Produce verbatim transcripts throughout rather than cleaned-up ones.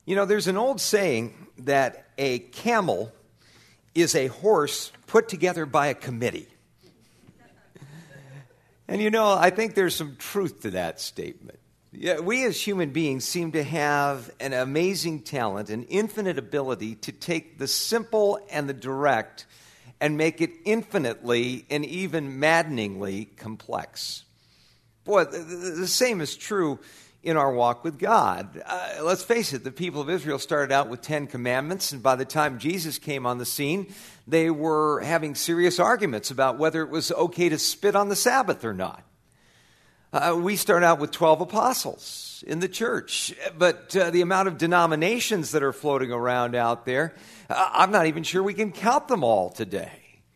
You know, there's an old saying that a camel is a horse put together by a committee. And you know, I think there's some truth to that statement. Yeah, we as human beings seem to have an amazing talent, an infinite ability to take the simple and the direct and make it infinitely and even maddeningly complex. Boy, the, the same is true in our walk with God. Uh, let's face it, the people of Israel started out with Ten Commandments, and by the time Jesus came on the scene, they were having serious arguments about whether it was okay to spit on the Sabbath or not. Uh, we start out with twelve apostles in the church, but uh, the amount of denominations that are floating around out there, uh, I'm not even sure we can count them all today.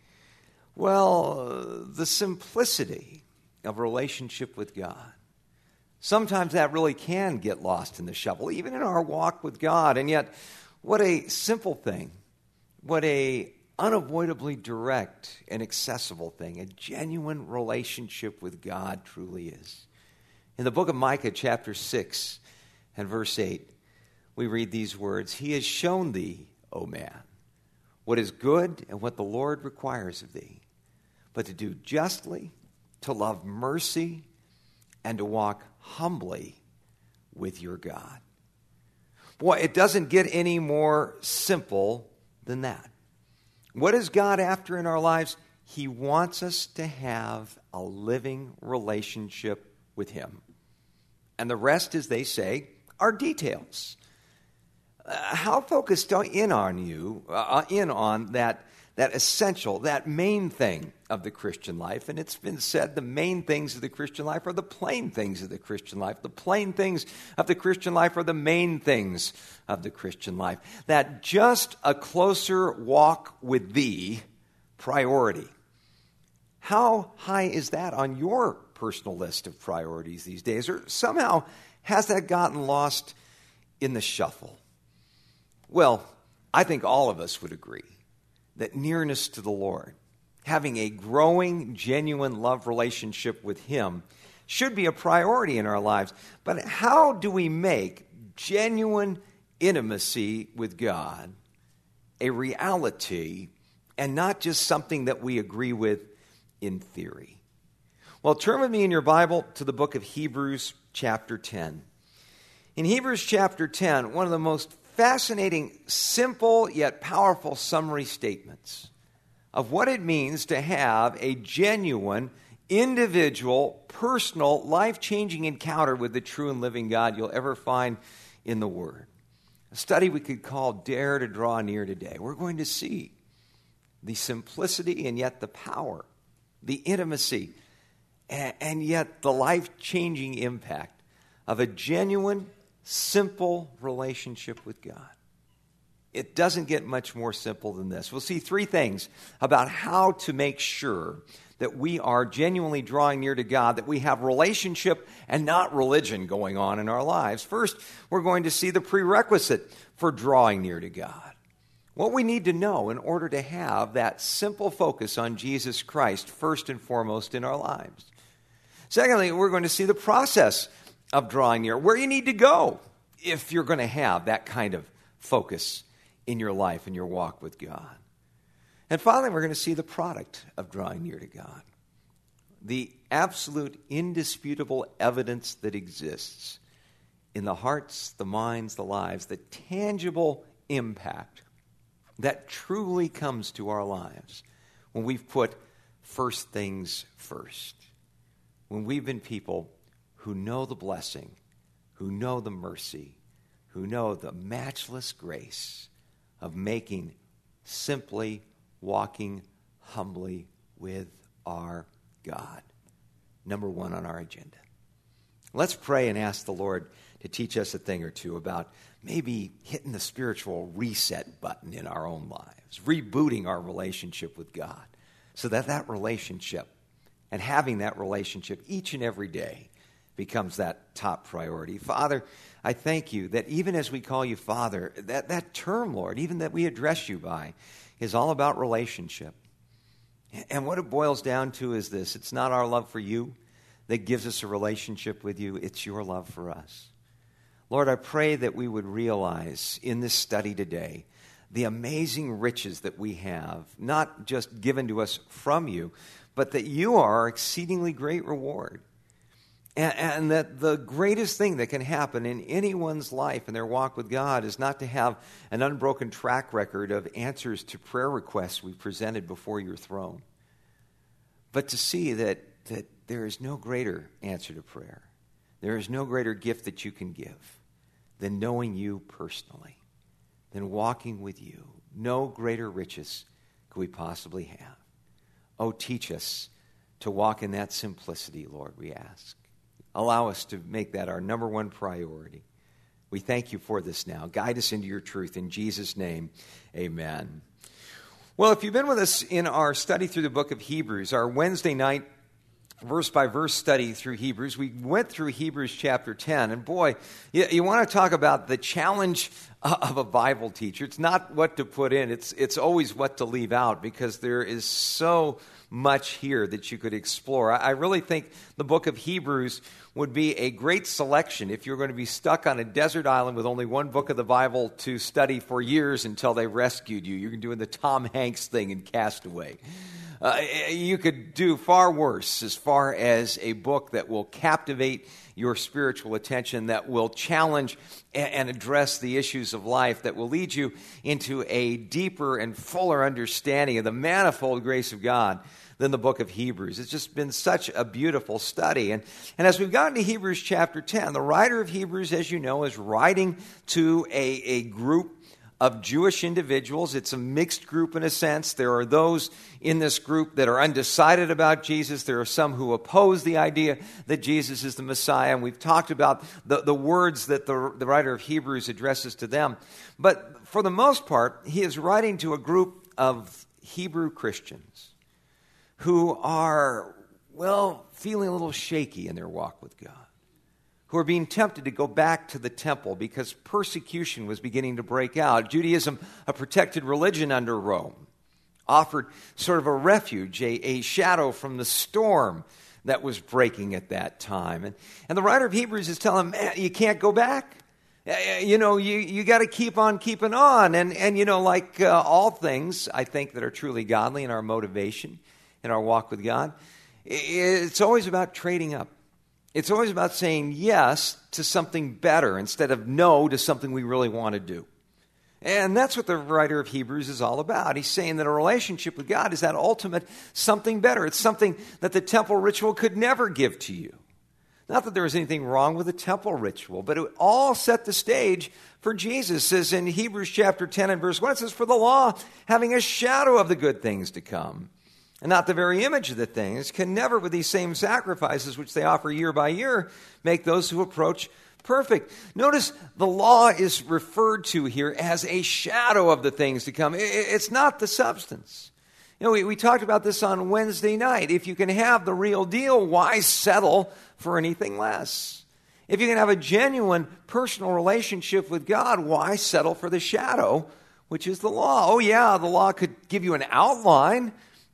Well, uh, the simplicity of relationship with God, sometimes that really can get lost in the shuffle, even in our walk with God. And yet, what a simple thing, what a unavoidably direct and accessible thing a genuine relationship with God truly is. In the book of Micah, chapter six and verse eight, we read these words, "He has shown thee, O man, what is good and what the Lord requires of thee, but to do justly, to love mercy, and to walk humbly with your God." Boy, it doesn't get any more simple than that. What is God after in our lives? He wants us to have a living relationship with Him. And the rest, as they say, are details. Uh, how focused in on you, uh, in on that That essential, that main thing of the Christian life. And it's been said the main things of the Christian life are the plain things of the Christian life. The plain things of the Christian life are the main things of the Christian life. That just a closer walk with Thee priority. How high is that on your personal list of priorities these days? Or somehow has that gotten lost in the shuffle? Well, I think all of us would agree that nearness to the Lord, having a growing, genuine love relationship with Him, should be a priority in our lives. But how do we make genuine intimacy with God a reality and not just something that we agree with in theory? Well, turn with me in your Bible to the book of Hebrews chapter ten. In Hebrews chapter ten, one of the most fascinating, simple, yet powerful summary statements of what it means to have a genuine, individual, personal, life-changing encounter with the true and living God you'll ever find in the Word. A study we could call Dare to Draw Near today. We're going to see the simplicity and yet the power, the intimacy, and, and yet the life-changing impact of a genuine, simple relationship with God. It doesn't get much more simple than this. We'll see three things about how to make sure that we are genuinely drawing near to God, that we have relationship and not religion going on in our lives. First, we're going to see the prerequisite for drawing near to God. What we need to know in order to have that simple focus on Jesus Christ first and foremost in our lives. Secondly, we're going to see the process of drawing near, where you need to go if you're going to have that kind of focus in your life and your walk with God. And finally, we're going to see the product of drawing near to God, the absolute indisputable evidence that exists in the hearts, the minds, the lives, the tangible impact that truly comes to our lives when we've put first things first, when we've been people who know the blessing, who know the mercy, who know the matchless grace of making simply walking humbly with our God number one on our agenda. Let's pray and ask the Lord to teach us a thing or two about maybe hitting the spiritual reset button in our own lives, rebooting our relationship with God so that that relationship and having that relationship each and every day becomes that top priority. Father, I thank you that even as we call you Father, that, that term, Lord, even that we address you by, is all about relationship. And what it boils down to is this: it's not our love for you that gives us a relationship with you, it's your love for us. Lord, I pray that we would realize in this study today the amazing riches that we have, not just given to us from you, but that you are our exceedingly great reward. And, and that the greatest thing that can happen in anyone's life in their walk with God is not to have an unbroken track record of answers to prayer requests we presented before your throne, but to see that, that there is no greater answer to prayer. There is no greater gift that you can give than knowing you personally, than walking with you. No greater riches could we possibly have. Oh, teach us to walk in that simplicity, Lord, we ask. Allow us to make that our number one priority. We thank you for this now. Guide us into your truth. In Jesus' name, amen. Well, if you've been with us in our study through the book of Hebrews, our Wednesday night verse-by-verse study through Hebrews, we went through Hebrews chapter ten. And boy, you, you want to talk about the challenge of a Bible teacher. It's not what to put in. It's, it's always what to leave out, because there is so much here that you could explore. I, I really think the book of Hebrews would be a great selection if you're going to be stuck on a desert island with only one book of the Bible to study for years until they rescued you. You're doing the Tom Hanks thing in Castaway. Uh, you could do far worse as far as a book that will captivate your spiritual attention, that will challenge and address the issues of life, that will lead you into a deeper and fuller understanding of the manifold grace of God than the book of Hebrews. It's just been such a beautiful study. And, and as we've gotten to Hebrews chapter ten, the writer of Hebrews, as you know, is writing to a, a group of Jewish individuals. It's a mixed group in a sense. There are those in this group that are undecided about Jesus. There are some who oppose the idea that Jesus is the Messiah. And we've talked about the, the words that the, the writer of Hebrews addresses to them. But for the most part, he is writing to a group of Hebrew Christians who are, well, feeling a little shaky in their walk with God, who are being tempted to go back to the temple because persecution was beginning to break out. Judaism, a protected religion under Rome, offered sort of a refuge, a, a shadow from the storm that was breaking at that time. And, and the writer of Hebrews is telling them, man, you can't go back. You know, you, you got to keep on keeping on. And, and you know, like uh, all things, I think, that are truly godly in our motivation, in our walk with God, it's always about trading up. It's always about saying yes to something better instead of no to something we really want to do. And that's what the writer of Hebrews is all about. He's saying that a relationship with God is that ultimate something better. It's something that the temple ritual could never give to you. Not that there was anything wrong with the temple ritual, but it all set the stage for Jesus. It says in Hebrews chapter ten and verse one, it says, "For the law, having a shadow of the good things to come, and not the very image of the things, can never, with these same sacrifices which they offer year by year, make those who approach perfect." Notice the law is referred to here as a shadow of the things to come. It's not the substance. You know, we, we talked about this on Wednesday night. If you can have the real deal, why settle for anything less? If you can have a genuine personal relationship with God, why settle for the shadow, which is the law? Oh yeah, the law could give you an outline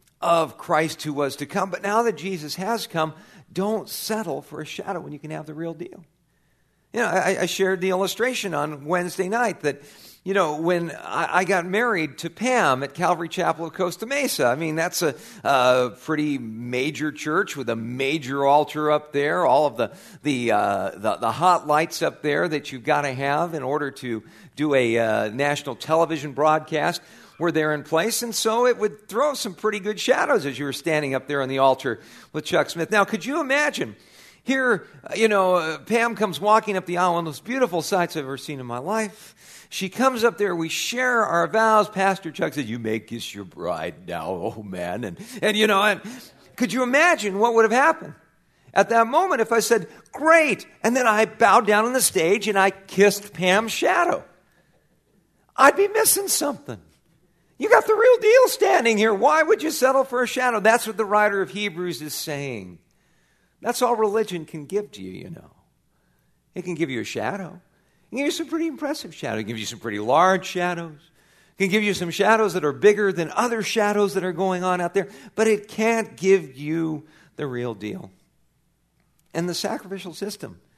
of Christ who was to come. But now that Jesus has come, don't settle for a shadow when you can have the real deal. You know, I, I shared the illustration on Wednesday night that, you know, when I, I got married to Pam at Calvary Chapel of Costa Mesa, I mean, that's a, a pretty major church with a major altar up there, all of the the, uh, the, the hot lights up there that you've got to have in order to do a uh, national television broadcast were there in place, and so it would throw some pretty good shadows as you were standing up there on the altar with Chuck Smith. Now, could you imagine, here, you know, uh, Pam comes walking up the aisle, one of those beautiful sights I've ever seen in my life. She comes up there, we share our vows. Pastor Chuck says, "You may kiss your bride now, oh man." And, and you know, and could you imagine what would have happened at that moment if I said, "Great," and then I bowed down on the stage and I kissed Pam's shadow? I'd be missing something. You got the real deal standing here. Why would you settle for a shadow? That's what the writer of Hebrews is saying. That's all religion can give to you, you know. It can give you a shadow. It can give you some pretty impressive shadows. It can give you some pretty large shadows. It can give you some shadows that are bigger than other shadows that are going on out there. But it can't give you the real deal. And the sacrificial system,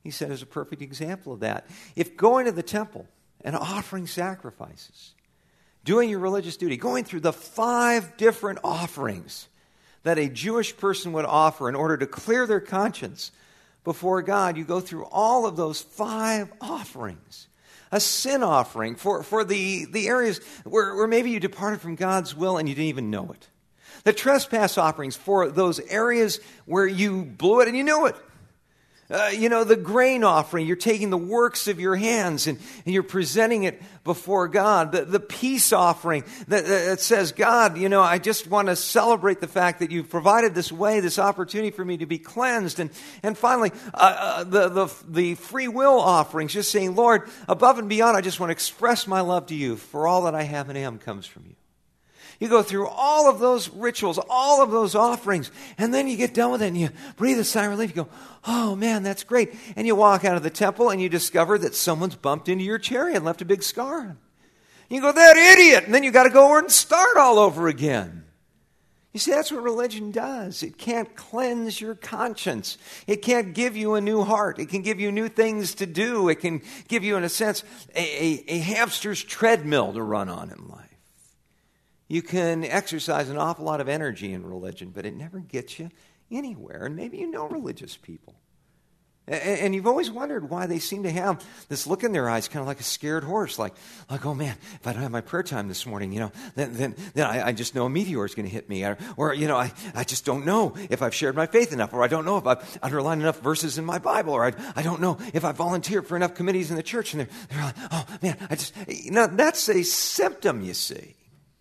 he said, is a perfect example of that. If going to the temple and offering sacrifices, doing your religious duty, going through the five different offerings that a Jewish person would offer in order to clear their conscience before God, you go through all of those five offerings. A sin offering for, for the, the areas where, where maybe you departed from God's will and you didn't even know it. The trespass offerings for those areas where you blew it and you knew it. Uh, you know, the grain offering, you're taking the works of your hands and, and you're presenting it before God. The, the peace offering that, that says, God, you know, I just want to celebrate the fact that you've provided this way, this opportunity for me to be cleansed. And, and finally, uh, uh, the, the, the free will offerings, just saying, Lord, above and beyond, I just want to express my love to you, for all that I have and am comes from you. You go through all of those rituals, all of those offerings, and then you get done with it and you breathe a sigh of relief. You go, oh man, that's great. And you walk out of the temple and you discover that someone's bumped into your chariot and left a big scar on it. You go, that idiot! And then you got to go over and start all over again. You see, that's what religion does. It can't cleanse your conscience. It can't give you a new heart. It can give you new things to do. It can give you, in a sense, a, a, a hamster's treadmill to run on in life. You can exercise an awful lot of energy in religion, but it never gets you anywhere. And maybe you know religious people. And you've always wondered why they seem to have this look in their eyes, kind of like a scared horse, like, like, oh man, if I don't have my prayer time this morning, you know, then then, then I, I just know a meteor is going to hit me. Or, or you know, I, I just don't know if I've shared my faith enough, or I don't know if I've underlined enough verses in my Bible, or I, I don't know if I volunteered for enough committees in the church. And they're, they're like, oh man, I just, you know, that's a symptom, you see,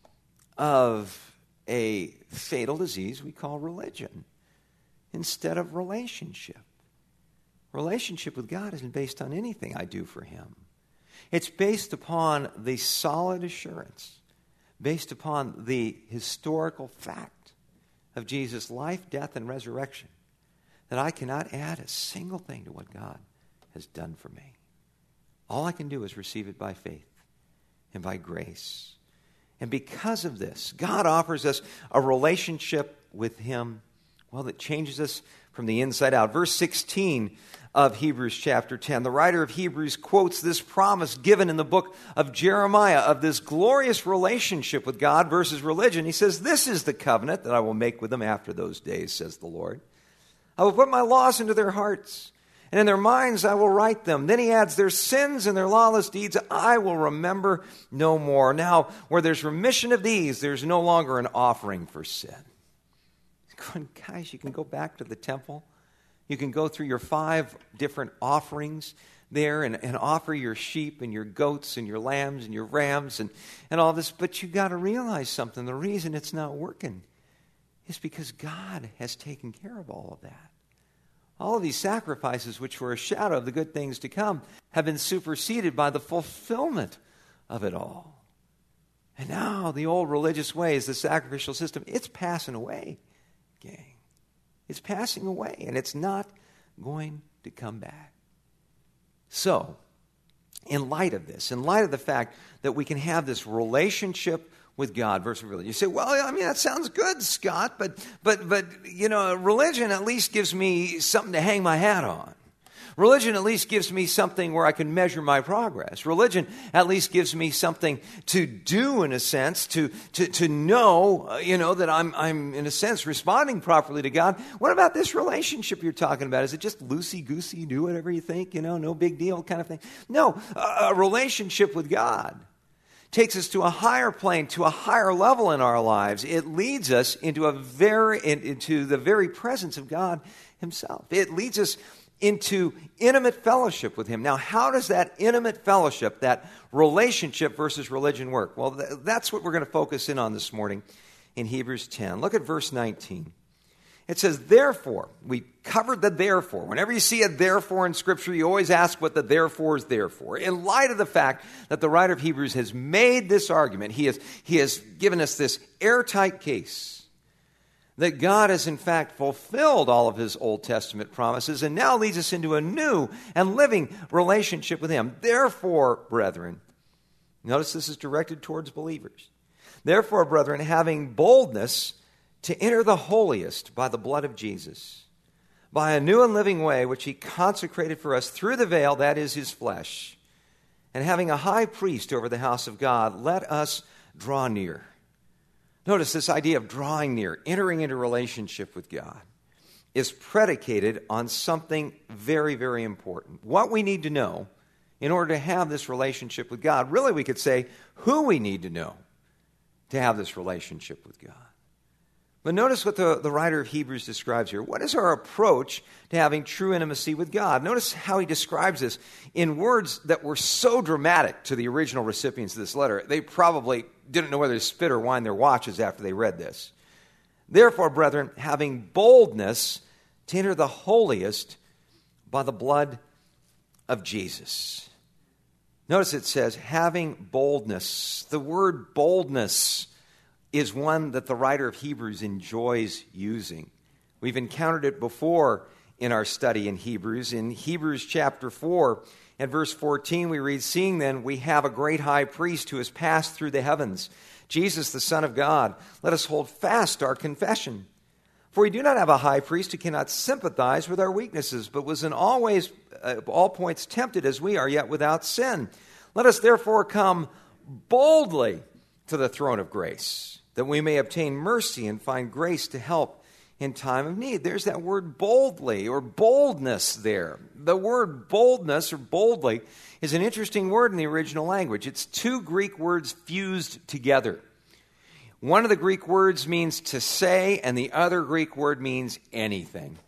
of a fatal disease we call religion instead of relationship. Relationship with God isn't based on anything I do for Him. It's based upon the solid assurance, based upon the historical fact of Jesus' life, death, and resurrection, that I cannot add a single thing to what God has done for me. All I can do is receive it by faith and by grace. And because of this, God offers us a relationship with Him, well, that changes us from the inside out. Verse sixteen of Hebrews chapter ten, the writer of Hebrews quotes this promise given in the book of Jeremiah of this glorious relationship with God versus religion. He says, this is the covenant that I will make with them after those days, says the Lord. I will put my laws into their hearts, and in their minds I will write them. Then he adds, their sins and their lawless deeds I will remember no more. Now, where there's remission of these, there's no longer an offering for sin. Guys, you can go back to the temple. You can go through your five different offerings there and, and offer your sheep and your goats and your lambs and your rams and, and all this. But you got to realize something. The reason it's not working is because God has taken care of all of that. All of these sacrifices, which were a shadow of the good things to come, have been superseded by the fulfillment of it all. And now the old religious ways, the sacrificial system, it's passing away, gang. It's passing away, and it's not going to come back. So, in light of this, in light of the fact that we can have this relationship with God versus religion, you say, well, I mean, that sounds good, Scott, but, but, but, you know, religion at least gives me something to hang my hat on. Religion at least gives me something where I can measure my progress. Religion at least gives me something to do, in a sense, to to, to know, uh, you know, that I'm, I'm, in a sense, responding properly to God. What about this relationship you're talking about? Is it just loosey-goosey, do whatever you think, you know, no big deal kind of thing? No, a, a relationship with God takes us to a higher plane, to a higher level in our lives. It leads us into a very into the very presence of God Himself. It leads us into intimate fellowship with Him. Now, how does that intimate fellowship, that relationship versus religion work? Well, th- that's what we're going to focus in on this morning in Hebrews ten. Look at verse nineteen. It says, therefore, we covered the therefore. Whenever you see a therefore in Scripture, you always ask what the therefore is there for. In light of the fact that the writer of Hebrews has made this argument, he has, he has given us this airtight case that God has in fact fulfilled all of His Old Testament promises and now leads us into a new and living relationship with Him. Therefore, brethren, notice this is directed towards believers. Therefore, brethren, having boldness to enter the holiest by the blood of Jesus, by a new and living way which he consecrated for us through the veil, that is his flesh. And having a high priest over the house of God, let us draw near. Notice this idea of drawing near, entering into relationship with God, is predicated on something very, very important. What we need to know in order to have this relationship with God. Really, we could say who we need to know to have this relationship with God. But notice what the, the writer of Hebrews describes here. What is our approach to having true intimacy with God? Notice how he describes this in words that were so dramatic to the original recipients of this letter. They probably didn't know whether to spit or wind their watches after they read this. Therefore, brethren, having boldness to enter the holiest by the blood of Jesus. Notice it says, having boldness. The word boldness is one that the writer of Hebrews enjoys using. We've encountered it before in our study in Hebrews. In Hebrews chapter four and verse fourteen, we read, seeing then we have a great high priest who has passed through the heavens, Jesus the Son of God. Let us hold fast our confession. For we do not have a high priest who cannot sympathize with our weaknesses, but was in all ways, uh, all points tempted as we are, yet without sin. Let us therefore come boldly to the throne of grace, that we may obtain mercy and find grace to help in time of need. There's that word boldly or boldness there. The word boldness or boldly is an interesting word in the original language. It's two Greek words fused together. One of the Greek words means to say, and the other Greek word means anything.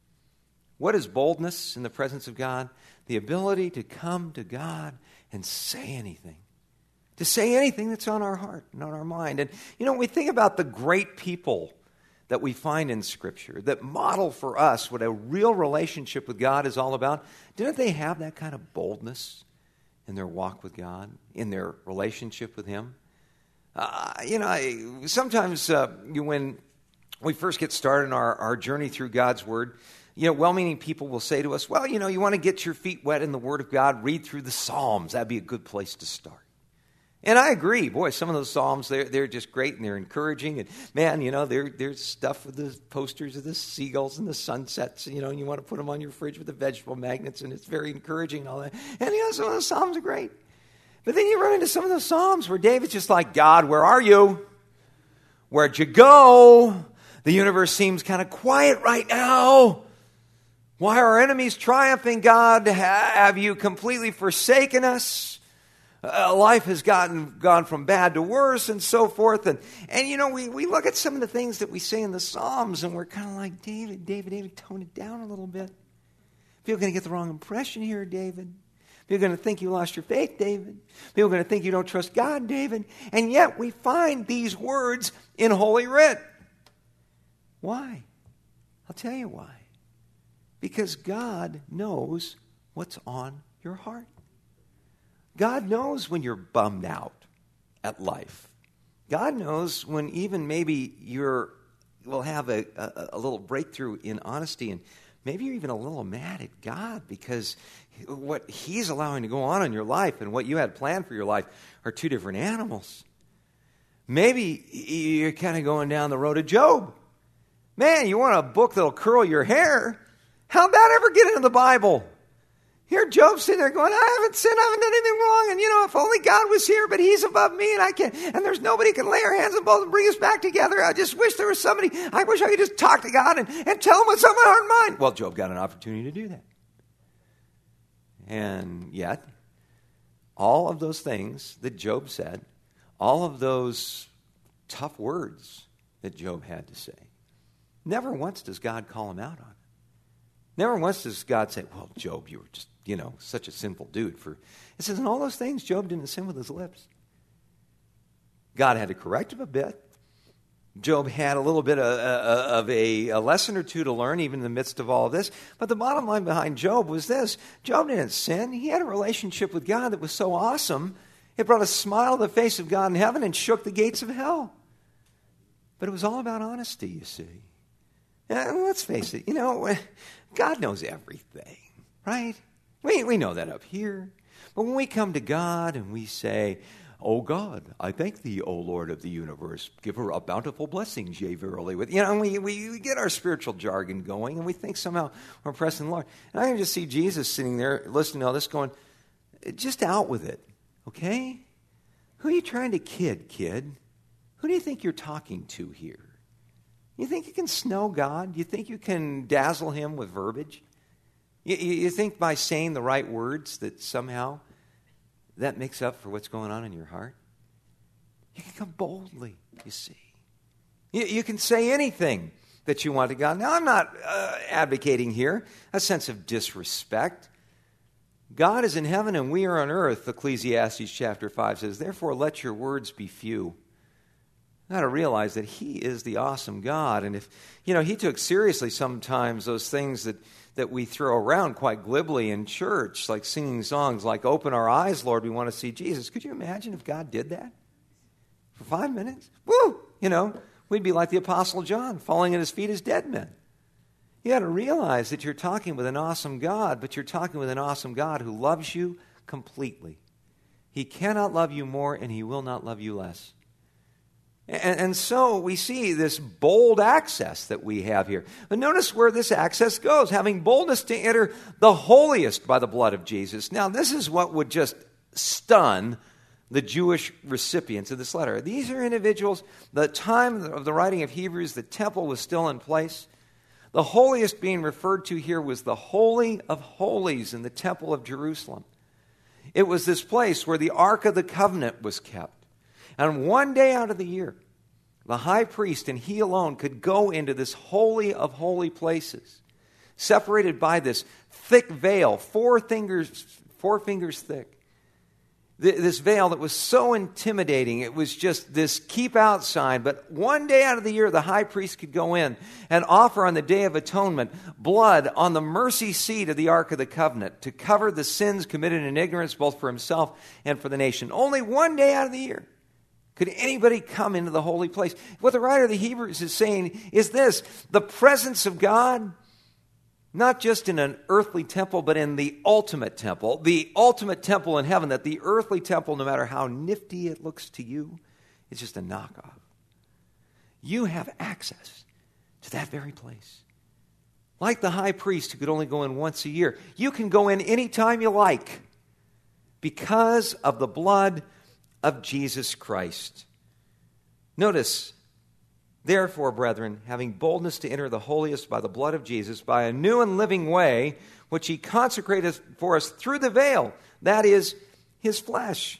What is boldness in the presence of God? The ability to come to God and say anything. To say anything that's on our heart and on our mind. And, you know, when we think about the great people that we find in Scripture that model for us what a real relationship with God is all about, didn't they have that kind of boldness in their walk with God, in their relationship with Him? Uh, you know, I, sometimes uh, you, when we first get started in our, our journey through God's Word, you know, well-meaning people will say to us, well, you know, you want to get your feet wet in the Word of God, read through the Psalms. That'd be a good place to start. And I agree. Boy, some of those Psalms, they're, they're just great and they're encouraging. And man, you know, there, there's stuff with the posters of the seagulls and the sunsets, you know, and you want to put them on your fridge with the vegetable magnets, and it's very encouraging and all that. And, you know, some of those Psalms are great. But then you run into some of those Psalms where David's just like, God, where are you? Where'd you go? The universe seems kind of quiet right now. Why are our enemies triumphing, God? Have you completely forsaken us? Uh, life has gotten gone from bad to worse and so forth. And, and you know, we, we look at some of the things that we say in the Psalms and we're kind of like, David, David, David, tone it down a little bit. People are going to get the wrong impression here, David. People are going to think you lost your faith, David. People are going to think you don't trust God, David. And yet we find these words in Holy Writ. Why? I'll tell you why. Because God knows what's on your heart. God knows when you're bummed out at life. God knows when even maybe you're will have a, a, a little breakthrough in honesty, and maybe you're even a little mad at God because what He's allowing to go on in your life and what you had planned for your life are two different animals. Maybe you're kind of going down the road of Job. Man, you want a book that'll curl your hair? How'd that ever get into the Bible? Here Job sitting there going, I haven't sinned, I haven't done anything wrong. And, you know, if only God was here, but He's above me and I can't. And there's nobody who can lay our hands on both and bring us back together. I just wish there was somebody. I wish I could just talk to God and, and tell Him what's on my heart and mind. Well, Job got an opportunity to do that. And yet, all of those things that Job said, all of those tough words that Job had to say, never once does God call him out on it. Never once does God say, well, Job, you were just, you know, such a sinful dude. For It says, in all those things, Job didn't sin with his lips. God had to correct him a bit. Job had a little bit of, uh, of a, a lesson or two to learn, even in the midst of all of this. But the bottom line behind Job was this. Job didn't sin. He had a relationship with God that was so awesome, it brought a smile to the face of God in heaven and shook the gates of hell. But it was all about honesty, you see. And let's face it, you know, God knows everything, right? We, we know that up here. But when we come to God and we say, O God, I thank thee, O Lord of the universe. Give her a bountiful blessing, yea, verily. With, you know, and we, we, we get our spiritual jargon going, and we think somehow we're pressing the Lord. And I can just see Jesus sitting there listening to all this going, just out with it, okay? Who are you trying to kid, kid? Who do you think you're talking to here? You think you can snow God? You think you can dazzle him with verbiage? You, you think by saying the right words that somehow that makes up for what's going on in your heart? You can come boldly, you see. You, you can say anything that you want to God. Now, I'm not uh, advocating here a sense of disrespect. God is in heaven and we are on earth, Ecclesiastes chapter five says. Therefore, let your words be few. You've got to realize that he is the awesome God. And if, you know, he took seriously sometimes those things that, that we throw around quite glibly in church, like singing songs like, open our eyes, Lord, we want to see Jesus. Could you imagine if God did that? For five minutes? Woo! You know, we'd be like the Apostle John, falling at his feet as dead men. You got to realize that you're talking with an awesome God, but you're talking with an awesome God who loves you completely. He cannot love you more, and he will not love you less. And, and so we see this bold access that we have here. But notice where this access goes, having boldness to enter the holiest by the blood of Jesus. Now, this is what would just stun the Jewish recipients of this letter. These are individuals, the time of the writing of Hebrews, the temple was still in place. The holiest being referred to here was the Holy of Holies in the Temple of Jerusalem. It was this place where the Ark of the Covenant was kept. And one day out of the year, the high priest and he alone could go into this holy of holy places, separated by this thick veil, four fingers, four fingers thick. This veil that was so intimidating, it was just this keep out sign. But one day out of the year, the high priest could go in and offer on the Day of Atonement blood on the mercy seat of the Ark of the Covenant to cover the sins committed in ignorance, both for himself and for the nation. Only one day out of the year could anybody come into the holy place. What the writer of the Hebrews is saying is this: the presence of God, not just in an earthly temple, but in the ultimate temple, the ultimate temple in heaven, that the earthly temple, no matter how nifty it looks to you, is just a knockoff. You have access to that very place. Like the high priest who could only go in once a year, you can go in anytime you like because of the blood of Jesus Christ. Notice, therefore, brethren, having boldness to enter the holiest by the blood of Jesus, by a new and living way, which he consecrated for us through the veil, that is, his flesh.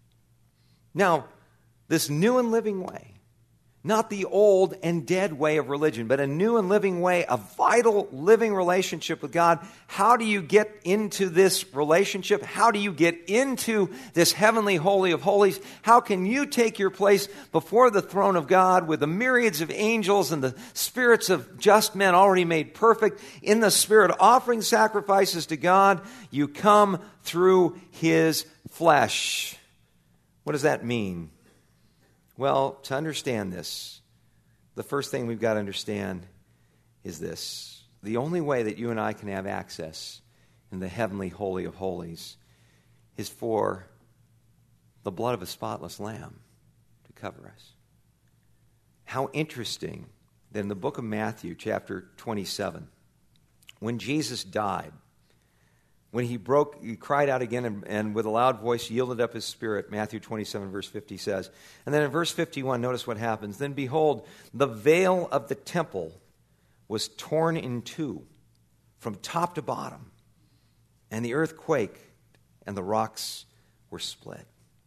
Now, this new and living way, not the old and dead way of religion, but a new and living way, a vital living relationship with God. How do you get into this relationship? How do you get into this heavenly holy of holies? How can you take your place before the throne of God with the myriads of angels and the spirits of just men already made perfect in the Spirit, offering sacrifices to God? You come through his flesh. What does that mean? Well, to understand this, the first thing we've got to understand is this. The only way that you and I can have access in the heavenly holy of holies is for the blood of a spotless lamb to cover us. How interesting that in the book of Matthew, chapter twenty-seven, when Jesus died, when he broke, he cried out again and, and with a loud voice yielded up his spirit, Matthew twenty-seven, verse fifty says. And then in verse fifty-one, notice what happens. Then behold, the veil of the temple was torn in two from top to bottom, and the earth quaked, and the rocks were split.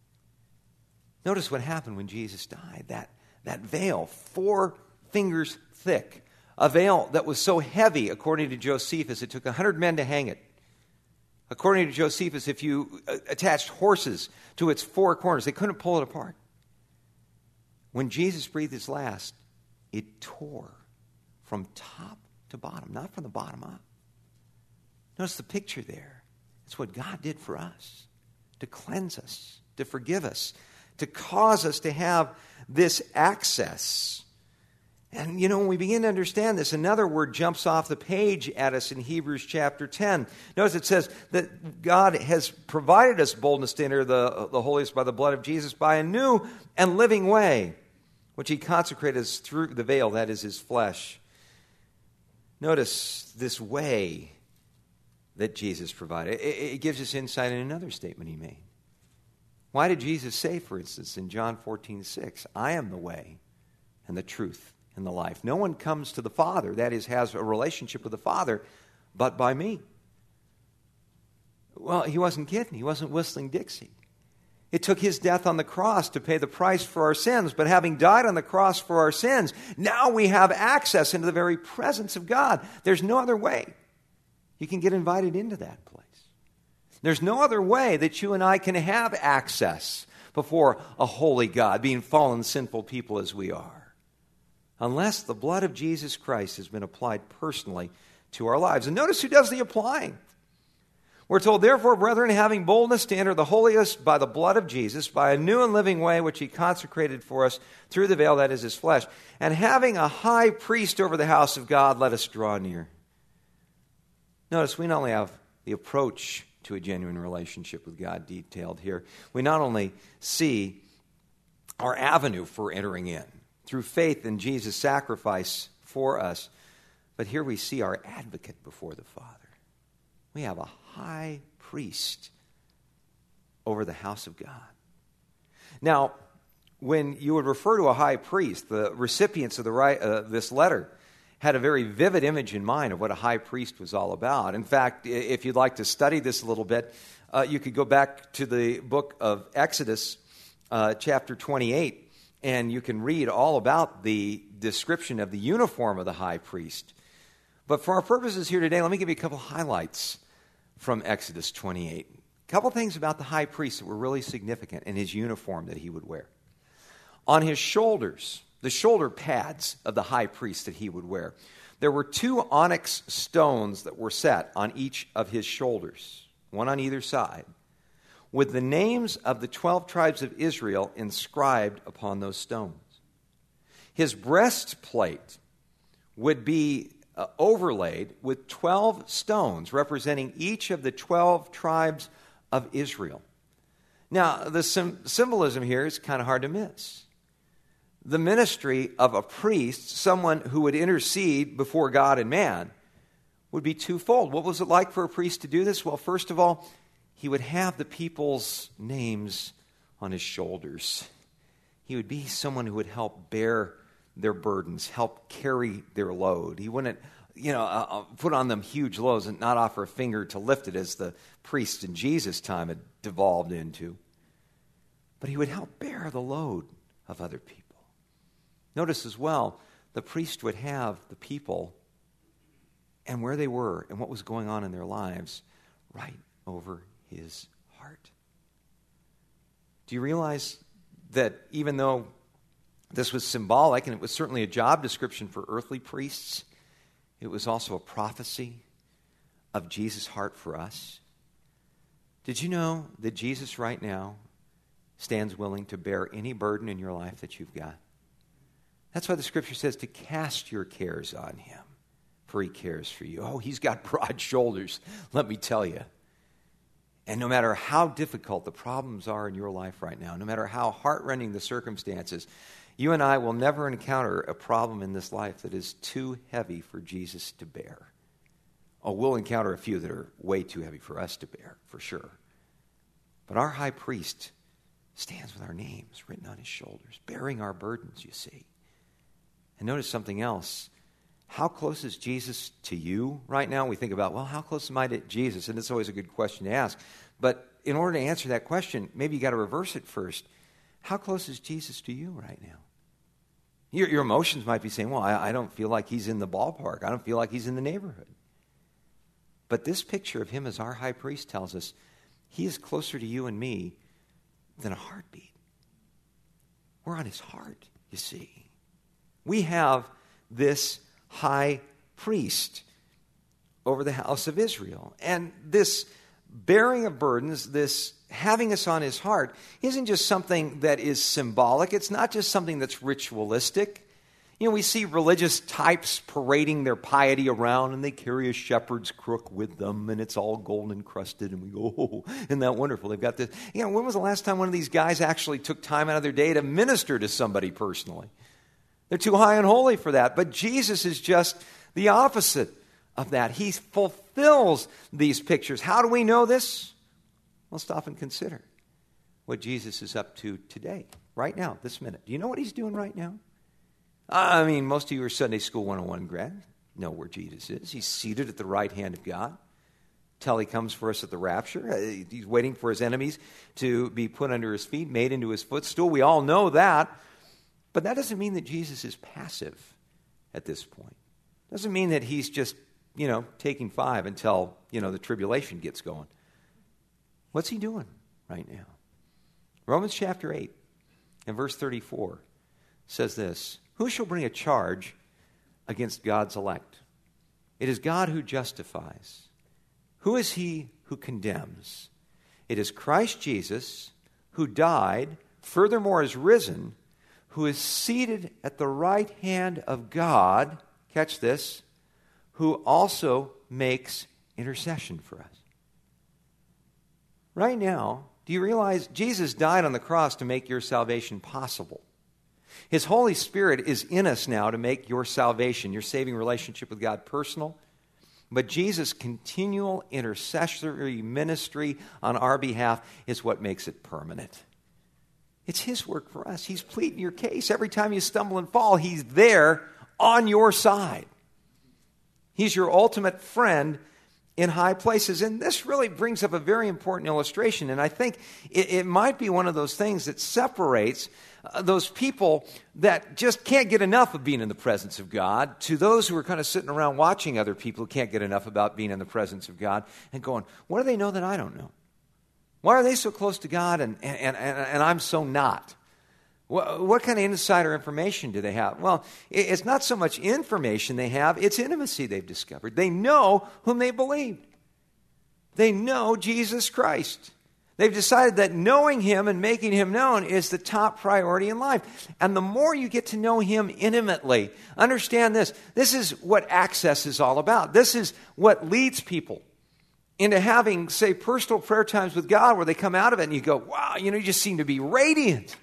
Notice what happened when Jesus died. That, that veil, four fingers thick, a veil that was so heavy, according to Josephus, it took a hundred men to hang it. According to Josephus, if you attached horses to its four corners, they couldn't pull it apart. When Jesus breathed his last, it tore from top to bottom, not from the bottom up. Notice the picture there. It's what God did for us, to cleanse us, to forgive us, to cause us to have this access. And, you know, when we begin to understand this, another word jumps off the page at us in Hebrews chapter ten. Notice it says that God has provided us boldness to enter the, the holiest by the blood of Jesus by a new and living way, which he consecrated us through the veil, that is his flesh. Notice this way that Jesus provided. It, it gives us insight in another statement he made. Why did Jesus say, for instance, in John fourteen six, I am the way and the truth and the life. No one comes to the Father, that is, has a relationship with the Father, but by me. Well, he wasn't kidding. He wasn't whistling Dixie. It took his death on the cross to pay the price for our sins, but having died on the cross for our sins, now we have access into the very presence of God. There's no other way you can get invited into that place. There's no other way that you and I can have access before a holy God, being fallen, sinful people as we are, unless the blood of Jesus Christ has been applied personally to our lives. And notice who does the applying. We're told, therefore, brethren, having boldness to enter the holiest by the blood of Jesus, by a new and living way which he consecrated for us through the veil, that is his flesh, and having a high priest over the house of God, let us draw near. Notice we not only have the approach to a genuine relationship with God detailed here, we not only see our avenue for entering in through faith in Jesus' sacrifice for us, but here we see our advocate before the Father. We have a high priest over the house of God. Now, when you would refer to a high priest, the recipients of the right, uh, this letter had a very vivid image in mind of what a high priest was all about. In fact, if you'd like to study this a little bit, uh, you could go back to the book of Exodus, uh, chapter twenty-eight, and you can read all about the description of the uniform of the high priest. But for our purposes here today, let me give you a couple highlights from Exodus twenty-eight. A couple things about the high priest that were really significant in his uniform that he would wear. On his shoulders, the shoulder pads of the high priest that he would wear, there were two onyx stones that were set on each of his shoulders, one on either side, with the names of the twelve tribes of Israel inscribed upon those stones. His breastplate would be uh, overlaid with twelve stones representing each of the twelve tribes of Israel. Now, the sim- symbolism here is kind of hard to miss. The ministry of a priest, someone who would intercede before God and man, would be twofold. What was it like for a priest to do this? Well, first of all, he would have the people's names on his shoulders. He would be someone who would help bear their burdens, help carry their load. He wouldn't, you know, uh, put on them huge loads and not offer a finger to lift it as the priests in Jesus' time had devolved into. But he would help bear the load of other people. Notice as well, the priest would have the people and where they were and what was going on in their lives right over his heart. Do you realize that even though this was symbolic, and it was certainly a job description for earthly priests, it was also a prophecy of Jesus' heart for us? Did you know that Jesus right now stands willing to bear any burden in your life that you've got? That's why the scripture says to cast your cares on him, for he cares for you. Oh, he's got broad shoulders, let me tell you. And no matter how difficult the problems are in your life right now, no matter how heart-rending the circumstances, you and I will never encounter a problem in this life that is too heavy for Jesus to bear. Oh, we'll encounter a few that are way too heavy for us to bear, for sure. But our high priest stands with our names written on his shoulders, bearing our burdens, you see. And notice something else. How close is Jesus to you right now? We think about, well, how close am I to Jesus? And it's always a good question to ask. But in order to answer that question, maybe you got to reverse it first. How close is Jesus to you right now? Your, your emotions might be saying, well, I, I don't feel like he's in the ballpark. I don't feel like he's in the neighborhood. But this picture of him as our high priest tells us he is closer to you and me than a heartbeat. We're on his heart, you see. We have this high priest over the house of Israel. And this bearing of burdens, this having us on his heart, isn't just something that is symbolic. It's not just something that's ritualistic. You know, we see religious types parading their piety around, and they carry a shepherd's crook with them, and it's all gold encrusted, and we go, oh, isn't that wonderful? They've got this. You know, when was the last time one of these guys actually took time out of their day to minister to somebody personally? They're too high and holy for that. But Jesus is just the opposite of that. He fulfills these pictures. How do we know this? Well, stop and consider what Jesus is up to today, right now, this minute. Do you know what he's doing right now? I mean, most of you are Sunday School one oh one grad, know where Jesus is. He's seated at the right hand of God till he comes for us at the rapture. He's waiting for his enemies to be put under his feet, made into his footstool. We all know that. But that doesn't mean that Jesus is passive at this point. Doesn't mean that he's just, you know, taking five until, you know, the tribulation gets going. What's he doing right now? Romans chapter eight and verse thirty-four says this: who shall bring a charge against God's elect? It is God who justifies. Who is he who condemns? It is Christ Jesus who died, furthermore is risen, who is seated at the right hand of God, catch this, who also makes intercession for us. Right now, do you realize Jesus died on the cross to make your salvation possible? His Holy Spirit is in us now to make your salvation, your saving relationship with God personal. But Jesus' continual intercessory ministry on our behalf is what makes it permanent. It's his work for us. He's pleading your case. Every time you stumble and fall, he's there on your side. He's your ultimate friend in high places. And this really brings up a very important illustration. And I think it, it might be one of those things that separates uh, those people that just can't get enough of being in the presence of God to those who are kind of sitting around watching other people who can't get enough about being in the presence of God and going, what do they know that I don't know? Why are they so close to God and, and, and, and I'm so not? What, what kind of insider information do they have? Well, it's not so much information they have, it's intimacy they've discovered. They know whom they believed. They know Jesus Christ. They've decided that knowing him and making him known is the top priority in life. And the more you get to know him intimately, understand this, this is what access is all about. This is what leads people into having, say, personal prayer times with God where they come out of it and you go, wow, you know, you just seem to be radiant.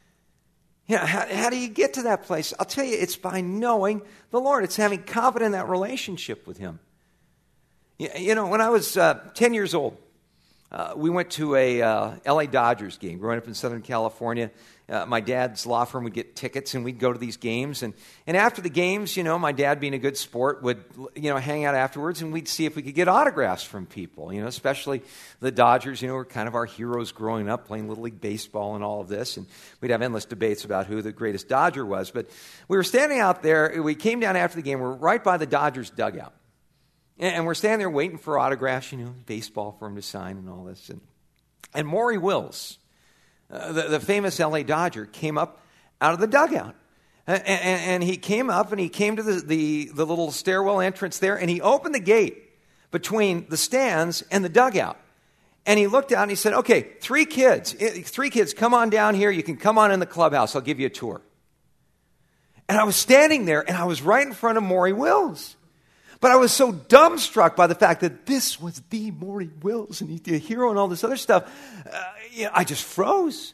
You know, how, how do you get to that place? I'll tell you, it's by knowing the Lord. It's having confidence in that relationship with him. You, you know, when I was uh, ten years old, uh, we went to a uh, L A Dodgers game growing up in Southern California. Uh, my dad's law firm would get tickets, and we'd go to these games. And, and after the games, you know, my dad, being a good sport, would, you know, hang out afterwards, and we'd see if we could get autographs from people, you know, especially the Dodgers, you know, were kind of our heroes growing up, playing Little League Baseball and all of this. And we'd have endless debates about who the greatest Dodger was. But we were standing out there. We came down after the game. We're right by the Dodgers dugout. And, and we're standing there waiting for autographs, you know, baseball for him to sign and all this. And, and Maury Wills, Uh, the, the famous L A Dodger, came up out of the dugout. And, and, and he came up and he came to the, the, the little stairwell entrance there, and he opened the gate between the stands and the dugout. And he looked out and he said, okay, three kids, three kids, come on down here. You can come on in the clubhouse. I'll give you a tour. And I was standing there, and I was right in front of Maury Wills. But I was so dumbstruck by the fact that this was the Maury Wills and he's the hero and all this other stuff. Uh, you know, I just froze.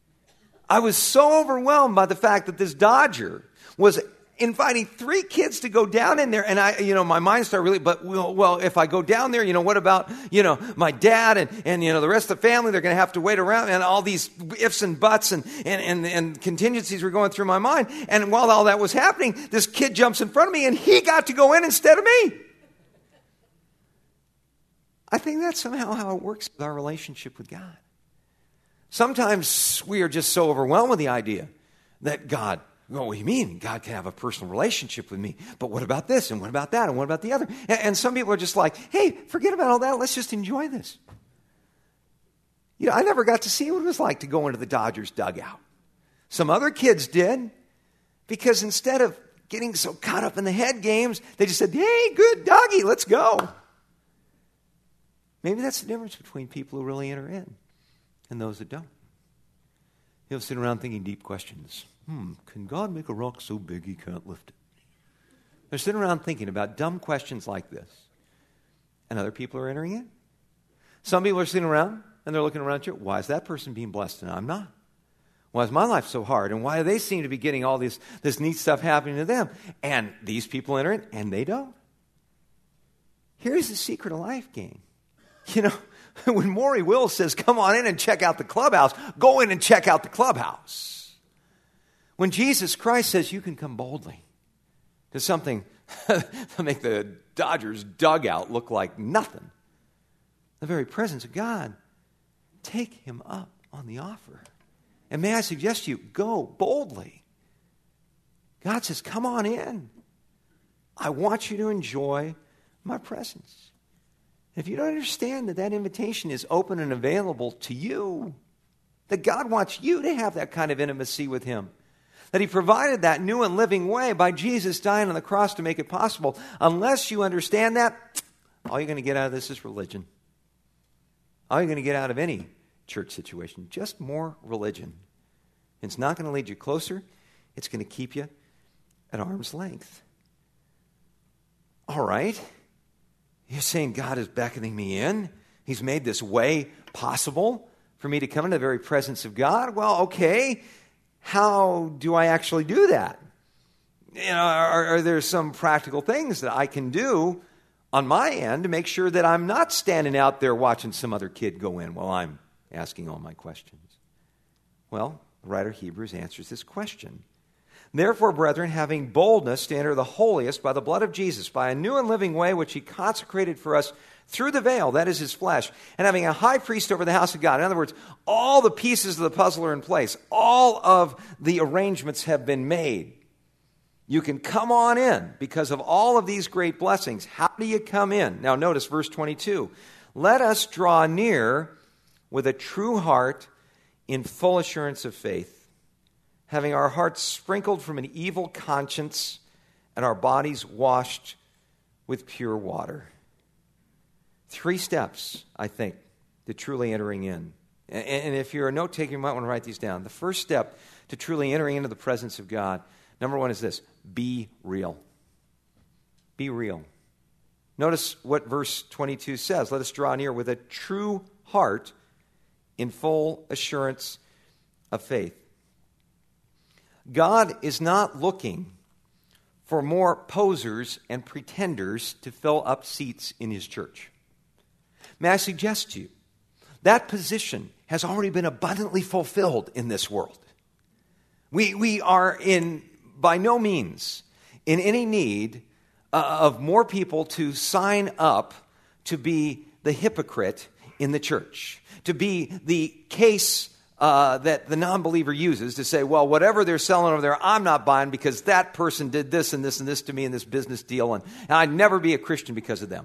I was so overwhelmed by the fact that this Dodger was inviting three kids to go down in there. And I, you know, my mind started really, but well, well, if I go down there, you know, what about, you know, my dad and, and you know, the rest of the family, they're going to have to wait around, and all these ifs and buts and, and, and, and contingencies were going through my mind. And while all that was happening, this kid jumps in front of me and he got to go in instead of me. I think that's somehow how it works with our relationship with God. Sometimes we are just so overwhelmed with the idea that God, well, what do you mean? God can have a personal relationship with me. But what about this? And what about that? And what about the other? And, and some people are just like, hey, forget about all that. Let's just enjoy this. You know, I never got to see what it was like to go into the Dodgers dugout. Some other kids did, because instead of getting so caught up in the head games, they just said, hey, good doggy, let's go. Maybe that's the difference between people who really enter in and those that don't. He'll sit around thinking deep questions. Hmm, can God make a rock so big he can't lift it? They're sitting around thinking about dumb questions like this. And other people are entering in. Some people are sitting around and they're looking around at you. Why is that person being blessed and I'm not? Why is my life so hard? And why do they seem to be getting all this, this neat stuff happening to them? And these people enter in and they don't. Here's the secret of life, gang. You know, when Maury Wills says, come on in and check out the clubhouse, go in and check out the clubhouse. When Jesus Christ says you can come boldly to something to make the Dodgers dugout look like nothing, the very presence of God, take him up on the offer. And may I suggest to you, go boldly. God says, come on in. I want you to enjoy my presence. If you don't understand that that invitation is open and available to you, that God wants you to have that kind of intimacy with him, that he provided that new and living way by Jesus dying on the cross to make it possible, unless you understand that, all you're going to get out of this is religion. All you're going to get out of any church situation, just more religion. It's not going to lead you closer. It's going to keep you at arm's length. All right. You're saying God is beckoning me in. He's made this way possible for me to come into the very presence of God. Well, okay. How do I actually do that? You know, are, are there some practical things that I can do on my end to make sure that I'm not standing out there watching some other kid go in while I'm asking all my questions? Well, the writer of Hebrews answers this question. Therefore, brethren, having boldness to enter the holiest by the blood of Jesus, by a new and living way which he consecrated for us through the veil, that is his flesh, and having a high priest over the house of God. In other words, all the pieces of the puzzle are in place. All of the arrangements have been made. You can come on in because of all of these great blessings. How do you come in? Now notice verse twenty-two. Let us draw near with a true heart in full assurance of faith, having our hearts sprinkled from an evil conscience and our bodies washed with pure water. Three steps, I think, to truly entering in. And if you're a note taker, you might want to write these down. The first step to truly entering into the presence of God, number one is this: be real. Be real. Notice what verse twenty-two says. Let us draw near with a true heart in full assurance of faith. God is not looking for more posers and pretenders to fill up seats in his church. May I suggest to you, that position has already been abundantly fulfilled in this world. We, we are in, by no means, in any need uh, of more people to sign up to be the hypocrite in the church, to be the case Uh, that the non-believer uses to say, well, whatever they're selling over there, I'm not buying because that person did this and this and this to me in this business deal, and, and I'd never be a Christian because of them.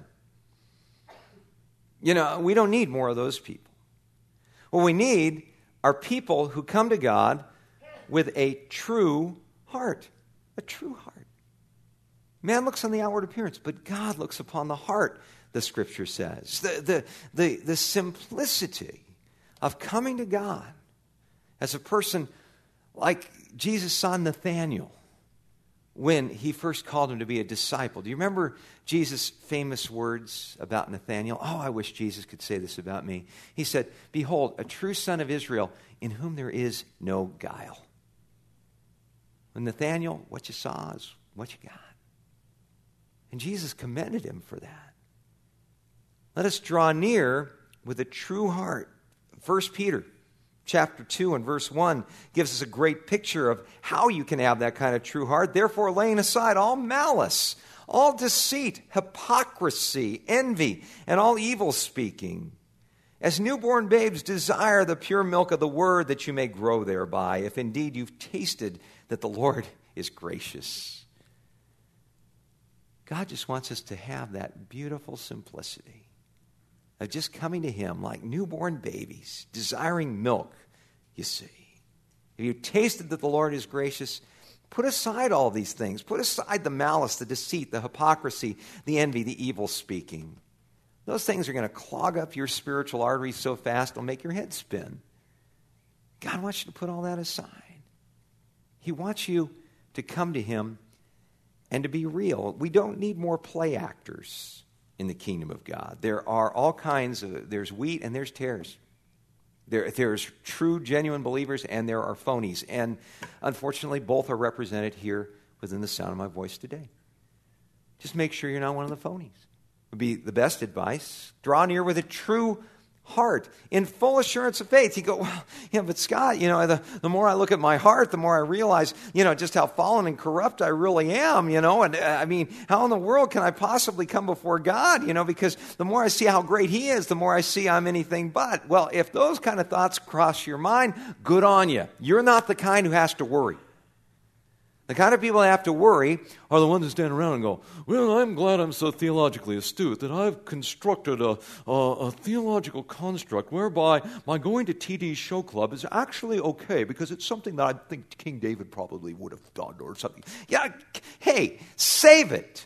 You know, we don't need more of those people. What we need are people who come to God with a true heart, a true heart. Man looks on the outward appearance, but God looks upon the heart, the Scripture says. The, the, the, the simplicity of coming to God as a person like Jesus saw Nathanael when he first called him to be a disciple. Do you remember Jesus' famous words about Nathanael? Oh, I wish Jesus could say this about me. He said, behold, a true son of Israel in whom there is no guile. When Nathanael, what you saw is what you got. And Jesus commended him for that. Let us draw near with a true heart. First Peter chapter two and verse one gives us a great picture of how you can have that kind of true heart. Therefore, laying aside all malice, all deceit, hypocrisy, envy, and all evil speaking, as newborn babes desire the pure milk of the word that you may grow thereby, if indeed you've tasted that the Lord is gracious. God just wants us to have that beautiful simplicity of just coming to him like newborn babies, desiring milk, you see. If you tasted that the Lord is gracious, put aside all these things. Put aside the malice, the deceit, the hypocrisy, the envy, the evil speaking. Those things are going to clog up your spiritual arteries so fast, they'll make your head spin. God wants you to put all that aside. He wants you to come to him and to be real. We don't need more play actors in the kingdom of God. There are all kinds of, there's wheat and there's tares. There, there's true, genuine believers and there are phonies. And unfortunately, both are represented here within the sound of my voice today. Just make sure you're not one of the phonies. Would be the best advice. Draw near with a true heart, in full assurance of faith. You go, well, yeah, but Scott, you know, the, the more I look at my heart, the more I realize, you know, just how fallen and corrupt I really am, you know, and uh, I mean, how in the world can I possibly come before God, you know, because the more I see how great he is, the more I see I'm anything but. Well, if those kind of thoughts cross your mind, good on you. You're not the kind who has to worry. The kind of people that have to worry are the ones who stand around and go, well, I'm glad I'm so theologically astute that I've constructed a, a, a theological construct whereby my going to T D's show club is actually okay because it's something that I think King David probably would have done or something. Yeah, hey, save it.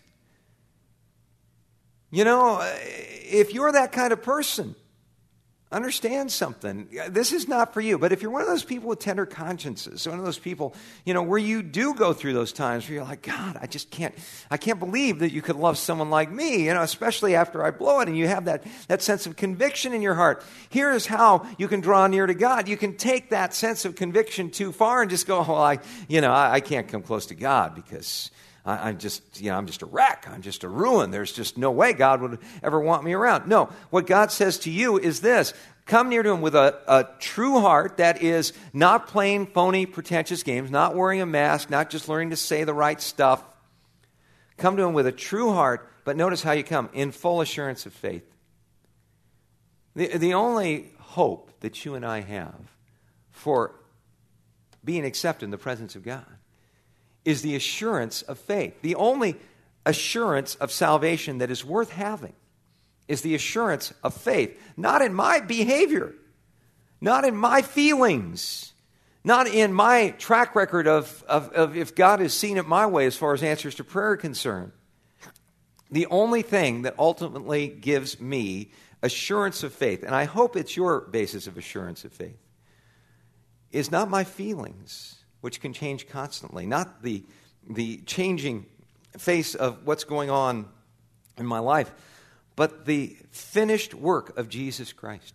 You know, if you're that kind of person, understand something. This is not for you. But if you're one of those people with tender consciences, one of those people, you know, where you do go through those times where you're like, God, I just can't, I can't believe that you could love someone like me, you know, especially after I blow it, and you have that, that sense of conviction in your heart. Here is how you can draw near to God. You can take that sense of conviction too far and just go, well, I, you know, I, I can't come close to God because I, I'm just, you know, I'm just a wreck. I'm just a ruin. There's just no way God would ever want me around. No, what God says to you is this. Come near to him with a, a true heart that is not playing phony, pretentious games, not wearing a mask, not just learning to say the right stuff. Come to him with a true heart, but notice how you come, in full assurance of faith. The, the only hope that you and I have for being accepted in the presence of God is the assurance of faith. The only assurance of salvation that is worth having is the assurance of faith, not in my behavior, not in my feelings, not in my track record of, of, of if God has seen it my way as far as answers to prayer are concerned. The only thing that ultimately gives me assurance of faith, and I hope it's your basis of assurance of faith, is not my feelings, which can change constantly, not the, the changing face of what's going on in my life, but the finished work of Jesus Christ.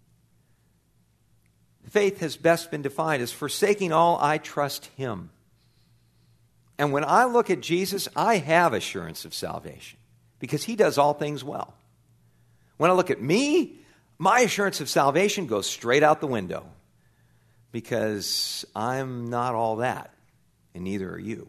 Faith has best been defined as forsaking all, I trust him. And when I look at Jesus, I have assurance of salvation because he does all things well. When I look at me, my assurance of salvation goes straight out the window because I'm not all that, and neither are you.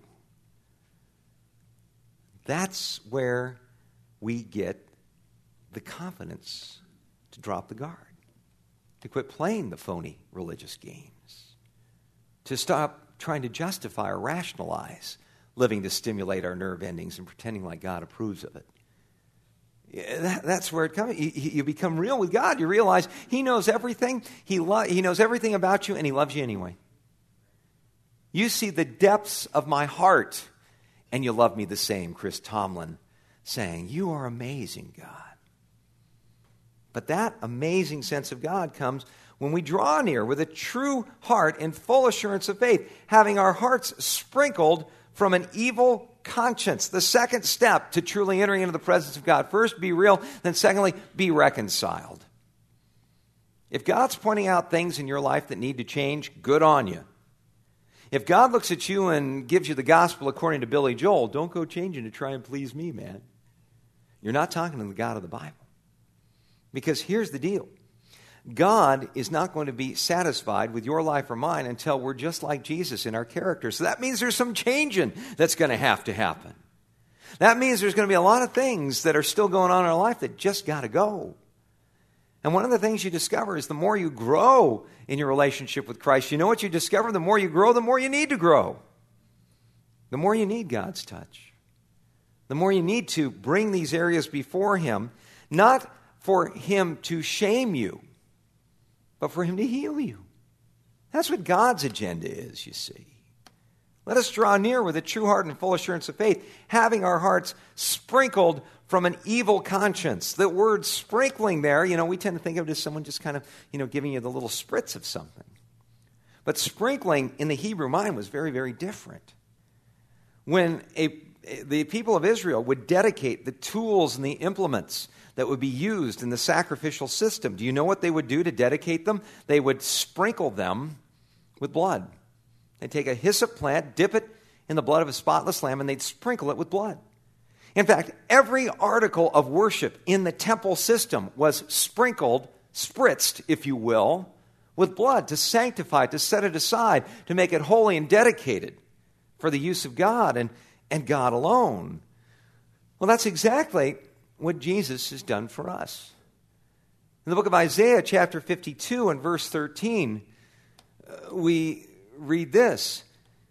That's where we get the confidence to drop the guard, to quit playing the phony religious games, to stop trying to justify or rationalize living to stimulate our nerve endings and pretending like God approves of it. That, that's where it comes. You, you become real with God. You realize he knows everything. He, lo- he knows everything about you, and he loves you anyway. You see the depths of my heart, and you love me the same, Chris Tomlin saying, you are amazing, God. But that amazing sense of God comes when we draw near with a true heart in full assurance of faith, having our hearts sprinkled from an evil conscience. The second step to truly entering into the presence of God. First, be real. Then secondly, be reconciled. If God's pointing out things in your life that need to change, good on you. If God looks at you and gives you the gospel according to Billy Joel, don't go changing to try and please me, man. You're not talking to the God of the Bible. Because here's the deal. God is not going to be satisfied with your life or mine until we're just like Jesus in our character. So that means there's some changing that's going to have to happen. That means there's going to be a lot of things that are still going on in our life that just got to go. And one of the things you discover is the more you grow in your relationship with Christ, you know what you discover? The more you grow, the more you need to grow. The more you need God's touch. The more you need to bring these areas before him, not for him to shame you, but for him to heal you. That's what God's agenda is, you see. Let us draw near with a true heart and full assurance of faith, having our hearts sprinkled from an evil conscience. The word sprinkling there, you know, we tend to think of it as someone just kind of, you know, giving you the little spritz of something. But sprinkling in the Hebrew mind was very, very different. When a, the people of Israel would dedicate the tools and the implements that would be used in the sacrificial system, do you know what they would do to dedicate them? They would sprinkle them with blood. They'd take a hyssop plant, dip it in the blood of a spotless lamb, and they'd sprinkle it with blood. In fact, every article of worship in the temple system was sprinkled, spritzed, if you will, with blood to sanctify it, to set it aside, to make it holy and dedicated for the use of God and, and God alone. Well, that's exactly what Jesus has done for us. In the book of Isaiah, chapter fifty-two and verse thirteen, uh, we read this.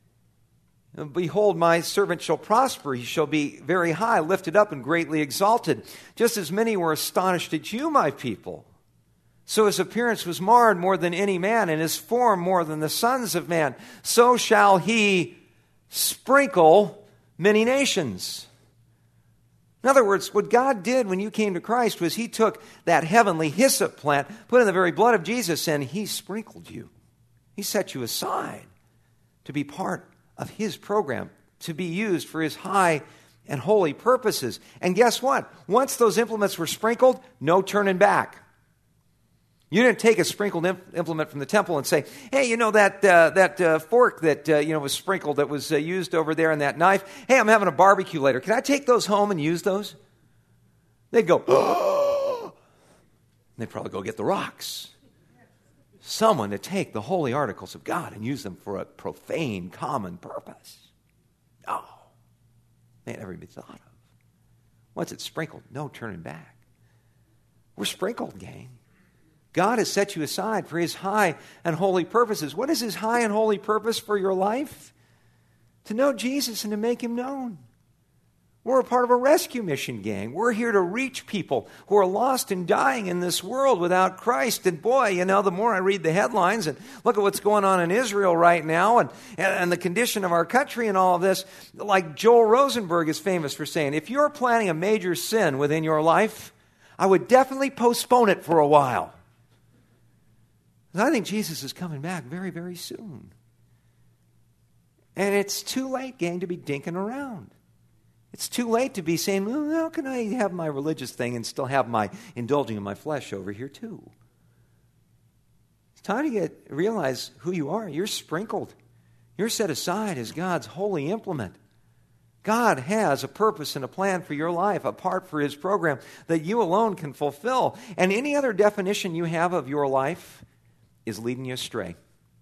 Behold, my servant shall prosper. He shall be very high, lifted up and greatly exalted. Just as many were astonished at you, my people. So his appearance was marred more than any man, and his form more than the sons of man. So shall he sprinkle many nations. In other words, what God did when you came to Christ was he took that heavenly hyssop plant, put in the very blood of Jesus, and he sprinkled you. He set you aside to be part of his program, to be used for his high and holy purposes. And guess what? Once those implements were sprinkled, no turning back. You didn't take a sprinkled implement from the temple and say, hey, you know that uh, that uh, fork that uh, you know was sprinkled, that was uh, used over there, and that knife, hey, I'm having a barbecue later. Can I take those home and use those? They'd go, oh! They'd probably go get the rocks. Someone to take the holy articles of God and use them for a profane, common purpose. No. They never been thought of. Once it's sprinkled, no turning back. We're sprinkled, gang. God has set you aside for his high and holy purposes. What is his high and holy purpose for your life? To know Jesus and to make him known. We're a part of a rescue mission, gang. We're here to reach people who are lost and dying in this world without Christ. And boy, you know, the more I read the headlines and look at what's going on in Israel right now and, and the condition of our country and all of this, like Joel Rosenberg is famous for saying, if you're planning a major sin within your life, I would definitely postpone it for a while. I think Jesus is coming back very, very soon. And it's too late, gang, to be dinking around. It's too late to be saying, well, how can I have my religious thing and still have my indulging in my flesh over here too? It's time to get realize who you are. You're sprinkled. You're set aside as God's holy implement. God has a purpose and a plan for your life, a part for his program that you alone can fulfill. And any other definition you have of your life is leading you astray.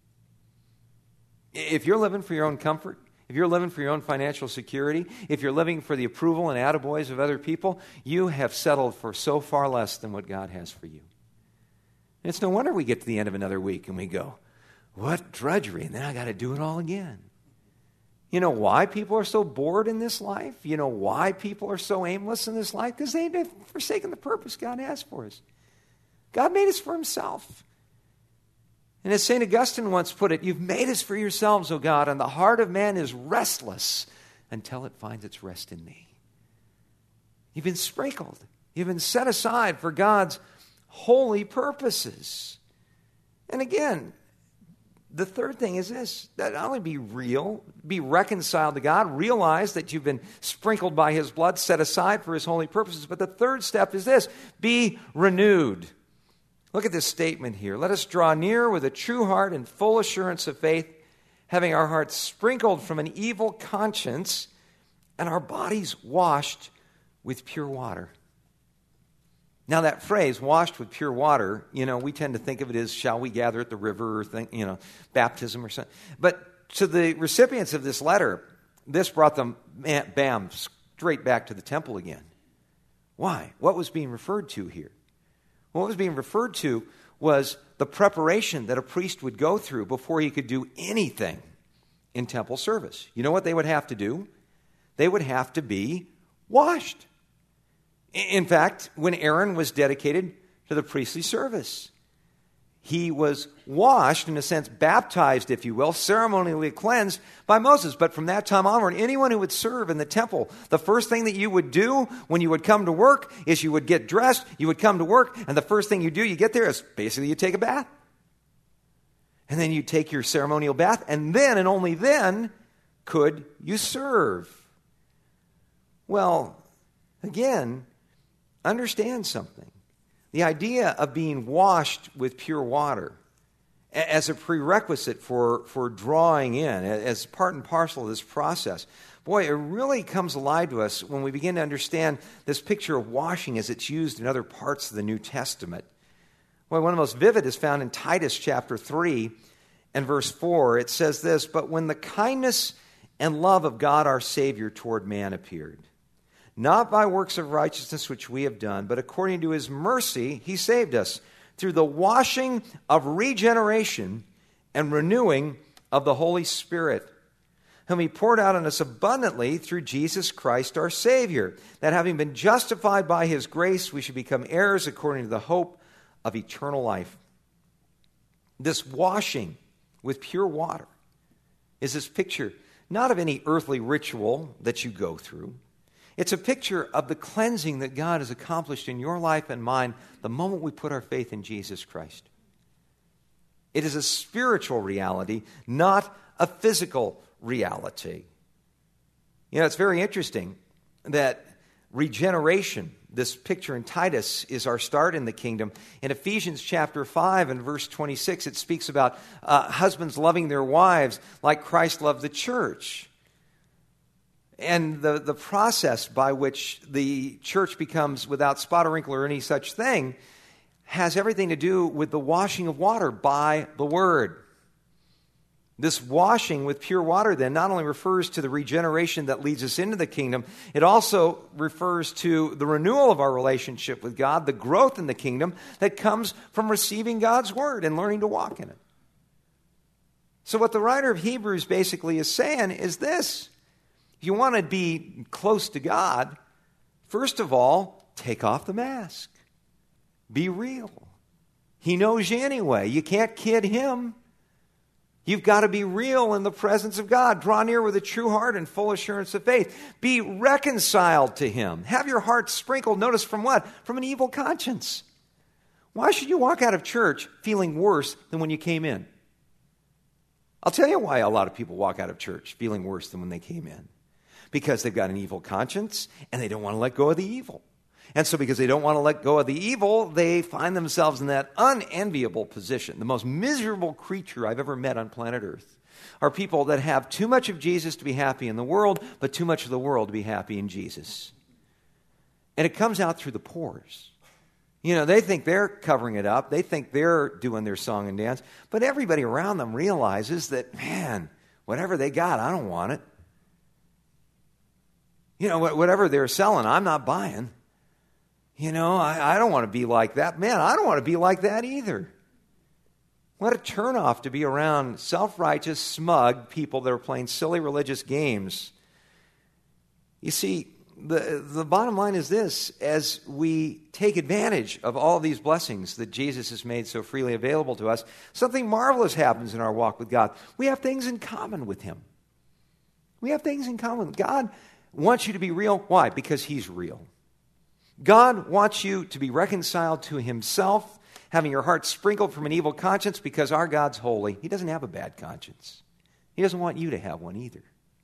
If you're living for your own comfort, if you're living for your own financial security, if you're living for the approval and attaboys of other people, you have settled for so far less than what God has for you. And it's no wonder we get to the end of another week and we go, what drudgery, and then I got to do it all again. You know why people are so bored in this life? You know why people are so aimless in this life? Because they've forsaken the purpose God has for us. God made us for himself. And as Saint Augustine once put it, you've made us for yourselves, O God, and the heart of man is restless until it finds its rest in thee. You've been sprinkled. You've been set aside for God's holy purposes. And again, the third thing is this, that not only be real, be reconciled to God, realize that you've been sprinkled by his blood, set aside for his holy purposes, but the third step is this, be renewed. Look at this statement here. Let us draw near with a true heart and full assurance of faith, having our hearts sprinkled from an evil conscience and our bodies washed with pure water. Now that phrase, washed with pure water, you know, we tend to think of it as, shall we gather at the river or, think, you know, baptism or something. But to the recipients of this letter, this brought them, bam, straight back to the temple again. Why? What was being referred to here? What was being referred to was the preparation that a priest would go through before he could do anything in temple service. You know what they would have to do? They would have to be washed. In fact, when Aaron was dedicated to the priestly service, he was washed, in a sense, baptized, if you will, ceremonially cleansed by Moses. But from that time onward, anyone who would serve in the temple, the first thing that you would do when you would come to work is you would get dressed, you would come to work, and the first thing you do, you get there, is basically you take a bath. And then you take your ceremonial bath, and then and only then could you serve. Well, again, understand something. The idea of being washed with pure water as a prerequisite for, for drawing in, as part and parcel of this process, boy, it really comes alive to us when we begin to understand this picture of washing as it's used in other parts of the New Testament. Well, one of the most vivid is found in Titus chapter three and verse four. It says this, "But when the kindness and love of God our Savior toward man appeared, not by works of righteousness which we have done, but according to his mercy he saved us, through the washing of regeneration and renewing of the Holy Spirit, whom he poured out on us abundantly through Jesus Christ our Savior, that having been justified by his grace, we should become heirs according to the hope of eternal life." This washing with pure water is this picture not of any earthly ritual that you go through. It's a picture of the cleansing that God has accomplished in your life and mine the moment we put our faith in Jesus Christ. It is a spiritual reality, not a physical reality. You know, it's very interesting that regeneration, this picture in Titus, is our start in the kingdom. In Ephesians chapter five and verse twenty-six, it speaks about uh, husbands loving their wives like Christ loved the church. And the, the process by which the church becomes without spot or wrinkle or any such thing has everything to do with the washing of water by the Word. This washing with pure water then not only refers to the regeneration that leads us into the kingdom, it also refers to the renewal of our relationship with God, the growth in the kingdom that comes from receiving God's Word and learning to walk in it. So what the writer of Hebrews basically is saying is this: if you want to be close to God, first of all, take off the mask. Be real. He knows you anyway. You can't kid him. You've got to be real in the presence of God. Draw near with a true heart and full assurance of faith. Be reconciled to him. Have your heart sprinkled, notice from what? From an evil conscience. Why should you walk out of church feeling worse than when you came in? I'll tell you why a lot of people walk out of church feeling worse than when they came in. Because they've got an evil conscience and they don't want to let go of the evil. And so because they don't want to let go of the evil, they find themselves in that unenviable position. The most miserable creature I've ever met on planet Earth are people that have too much of Jesus to be happy in the world, but too much of the world to be happy in Jesus. And it comes out through the pores. You know, they think they're covering it up. They think they're doing their song and dance. But everybody around them realizes that, man, whatever they got, I don't want it. You know, whatever they're selling, I'm not buying. You know, I, I don't want to be like that. Man, I don't want to be like that either. What a turnoff to be around self-righteous, smug people that are playing silly religious games. You see, the, the bottom line is this: as we take advantage of all these blessings that Jesus has made so freely available to us, something marvelous happens in our walk with God. We have things in common with him. We have things in common. God wants you to be real. Why? Because he's real. God wants you to be reconciled to himself, having your heart sprinkled from an evil conscience, because our God's holy. He doesn't have a bad conscience. He doesn't want you to have one either.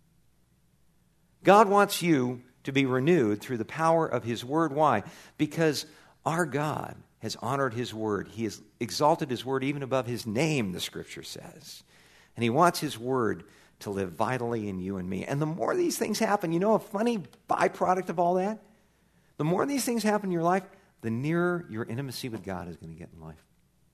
God wants you to be renewed through the power of his word. Why? Because our God has honored his word. He has exalted his word even above his name, the scripture says. And he wants his word to live vitally in you and me. And the more these things happen, you know a funny byproduct of all that? The more these things happen in your life, the nearer your intimacy with God is going to get in life.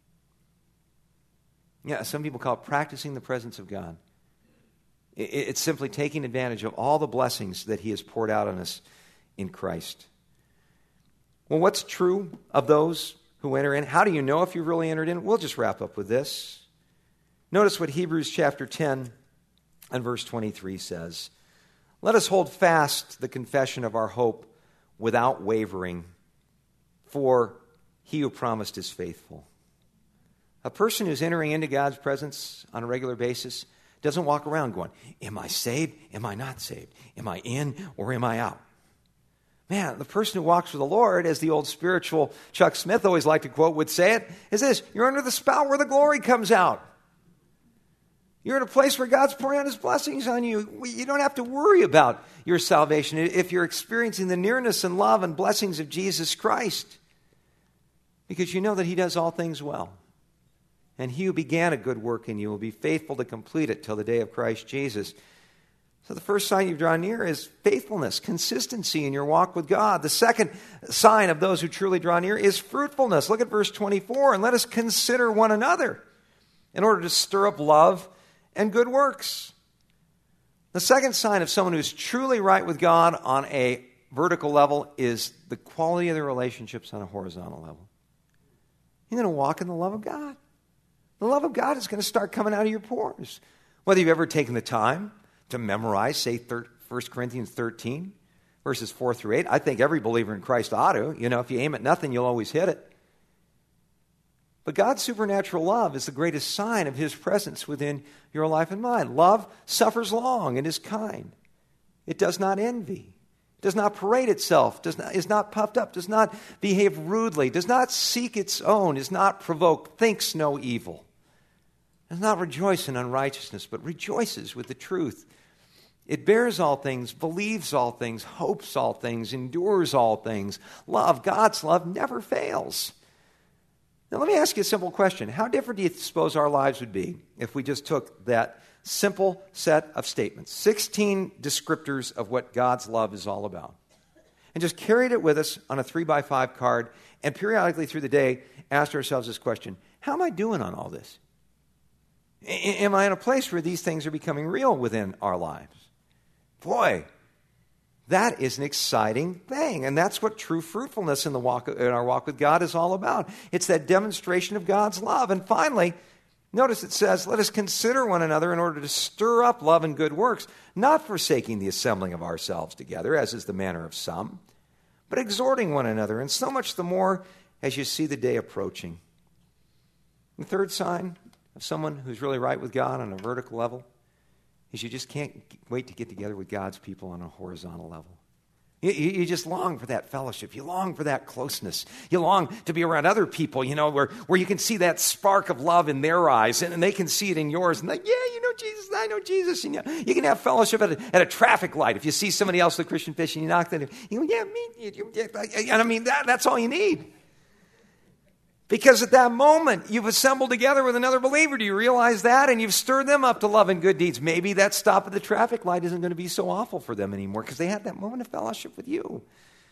Yeah, some people call it practicing the presence of God. It's simply taking advantage of all the blessings that he has poured out on us in Christ. Well, what's true of those who enter in? How do you know if you've really entered in? We'll just wrap up with this. Notice what Hebrews chapter ten and verse twenty-three says. Let us hold fast the confession of our hope without wavering, for he who promised is faithful. A person who's entering into God's presence on a regular basis doesn't walk around going, am I saved? Am I not saved? Am I in or am I out? Man, the person who walks with the Lord, as the old spiritual Chuck Smith always liked to quote, would say it, is this: you're under the spout where the glory comes out. You're in a place where God's pouring out his blessings on you. You don't have to worry about your salvation if you're experiencing the nearness and love and blessings of Jesus Christ, because you know that he does all things well. And he who began a good work in you will be faithful to complete it till the day of Christ Jesus. So the first sign you've drawn near is faithfulness, consistency in your walk with God. The second sign of those who truly draw near is fruitfulness. Look at verse twenty-four, and let us consider one another in order to stir up love and good works. The second sign of someone who's truly right with God on a vertical level is the quality of their relationships on a horizontal level. You're going to walk in the love of God. The love of God is going to start coming out of your pores. Whether you've ever taken the time to memorize, say, First Corinthians thirteen, verses four through eight. I think every believer in Christ ought to. You know, if you aim at nothing, you'll always hit it. But God's supernatural love is the greatest sign of his presence within your life and mine. Love suffers long and is kind. It does not envy, does not parade itself, does not, is not puffed up, does not behave rudely, does not seek its own, is not provoked, thinks no evil, does not rejoice in unrighteousness, but rejoices with the truth. It bears all things, believes all things, hopes all things, endures all things. Love, God's love, never fails. Now let me ask you a simple question. How different do you suppose our lives would be if we just took that simple set of statements, sixteen descriptors of what God's love is all about, and just carried it with us on a three by five card, and periodically through the day asked ourselves this question: how am I doing on all this? Am I in a place where these things are becoming real within our lives? Boy, that is an exciting thing. And that's what true fruitfulness in the walk in our walk with God is all about. It's that demonstration of God's love. And finally, notice it says, let us consider one another in order to stir up love and good works, not forsaking the assembling of ourselves together, as is the manner of some, but exhorting one another, and so much the more as you see the day approaching. The third sign of someone who's really right with God on a vertical level is you just can't wait to get together with God's people on a horizontal level. You, you, you just long for that fellowship. You long for that closeness. You long to be around other people, you know, where, where you can see that spark of love in their eyes, and, and they can see it in yours. And like, yeah, you know Jesus, I know Jesus. And you, you can have fellowship at a, at a traffic light. If you see somebody else with Christian fish and you knock them, you go, yeah, me. You, you, and I mean, that, that's all you need. Because at that moment, you've assembled together with another believer. Do you realize that? And you've stirred them up to love and good deeds. Maybe that stop at the traffic light isn't going to be so awful for them anymore because they had that moment of fellowship with you.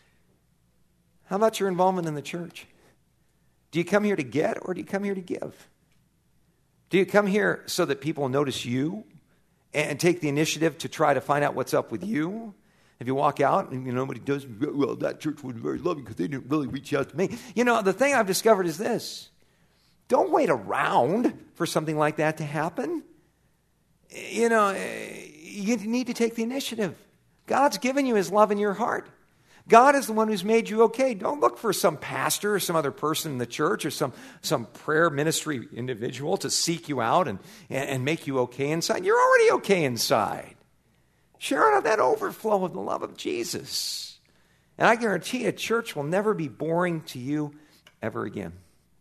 How about your involvement in the church? Do you come here to get, or do you come here to give? Do you come here so that people notice you and take the initiative to try to find out what's up with you? If you walk out and you know, nobody does, well, that church wasn't very loving because they didn't really reach out to me. You know, the thing I've discovered is this. Don't wait around for something like that to happen. You know, you need to take the initiative. God's given you his love in your heart. God is the one who's made you okay. Don't look for some pastor or some other person in the church or some, some prayer ministry individual to seek you out and, and make you okay inside. You're already okay inside. Share out of that overflow of the love of Jesus. And I guarantee you, church will never be boring to you ever again.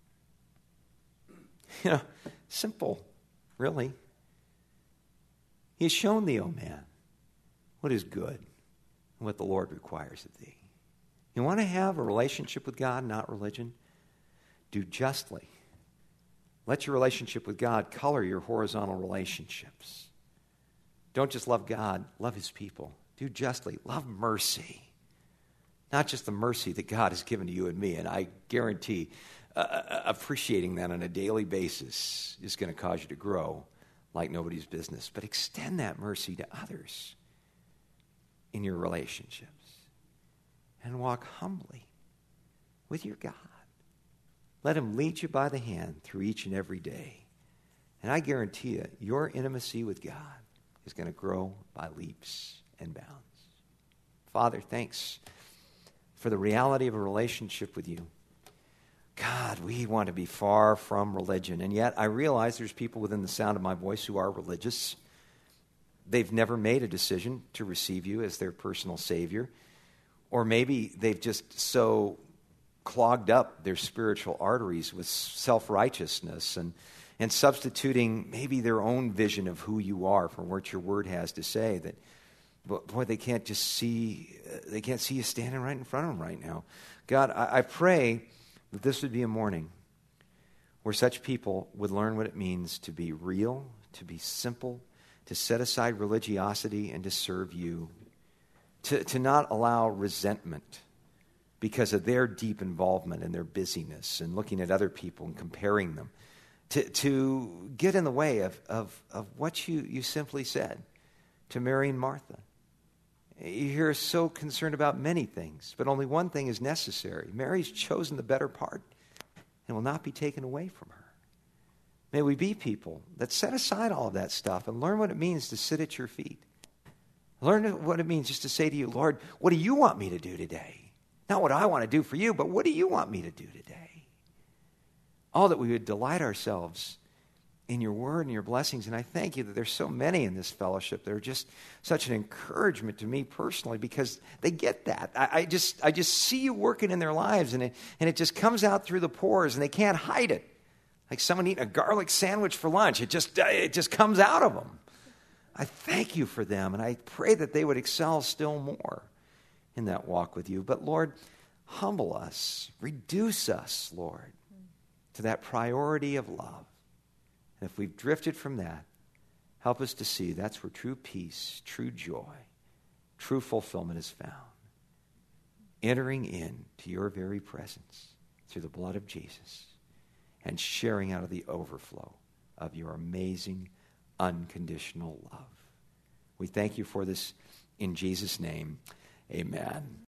You know, simple, really. He has shown thee, O man, what is good and what the Lord requires of thee. You want to have a relationship with God, not religion? Do justly. Let your relationship with God color your horizontal relationships. Don't just love God, love his people. Do justly. Love mercy. Not just the mercy that God has given to you and me. And I guarantee uh, appreciating that on a daily basis is going to cause you to grow like nobody's business. But extend that mercy to others in your relationships. And walk humbly with your God. Let him lead you by the hand through each and every day. And I guarantee you, your intimacy with God is going to grow by leaps and bounds. Father, thanks for the reality of a relationship with you. God, we want to be far from religion, and yet I realize there's people within the sound of my voice who are religious. They've never made a decision to receive you as their personal Savior, or maybe they've just so clogged up their spiritual arteries with self-righteousness and and substituting maybe their own vision of who you are for what your word has to say, that, boy, they can't just see, they can't see you standing right in front of them right now. God, I, I pray that this would be a morning where such people would learn what it means to be real, to be simple, to set aside religiosity and to serve you, to, to not allow resentment because of their deep involvement and their busyness and looking at other people and comparing them, to, to get in the way of, of, of what you, you simply said to Mary and Martha. You're so concerned about many things, but only one thing is necessary. Mary's chosen the better part and will not be taken away from her. May we be people that set aside all of that stuff and learn what it means to sit at your feet. Learn what it means just to say to you, Lord, what do you want me to do today? Not what I want to do for you, but what do you want me to do today? All that we would delight ourselves in your word and your blessings. And I thank you that there's so many in this fellowship that are just such an encouragement to me personally because they get that. I, I just I just see you working in their lives, and it, and it just comes out through the pores, and they can't hide it. Like someone eating a garlic sandwich for lunch. It just, it just comes out of them. I thank you for them, and I pray that they would excel still more in that walk with you. But Lord, humble us, reduce us, Lord, to that priority of love. And if we've drifted from that, help us to see that's where true peace, true joy, true fulfillment is found. Entering into your very presence through the blood of Jesus and sharing out of the overflow of your amazing, unconditional love. We thank you for this in Jesus' name. Amen.